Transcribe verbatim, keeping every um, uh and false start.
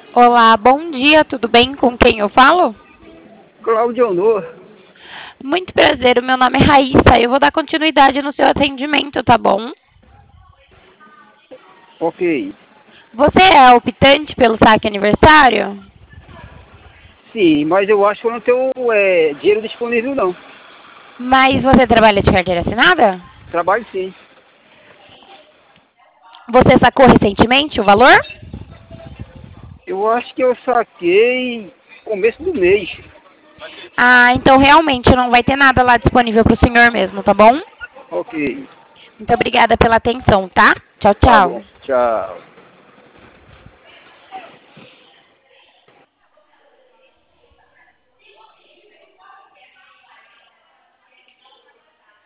Olá, bom dia, tudo bem? Com quem eu falo? Cláudio Honor. Muito prazer, o meu nome é Raíssa. Eu vou dar continuidade no seu atendimento, tá bom? Ok. Você é optante pelo saque aniversário? Sim, mas eu acho que eu não tenho é, dinheiro disponível, não. Mas você trabalha de carteira assinada? Trabalho sim. Você sacou recentemente o valor? Eu acho que eu saquei começo do mês. Ah, então realmente não vai ter nada lá disponível para o senhor mesmo, tá bom? Ok. Muito obrigada pela atenção, tá? Tchau, Tá tchau. bom. Tchau.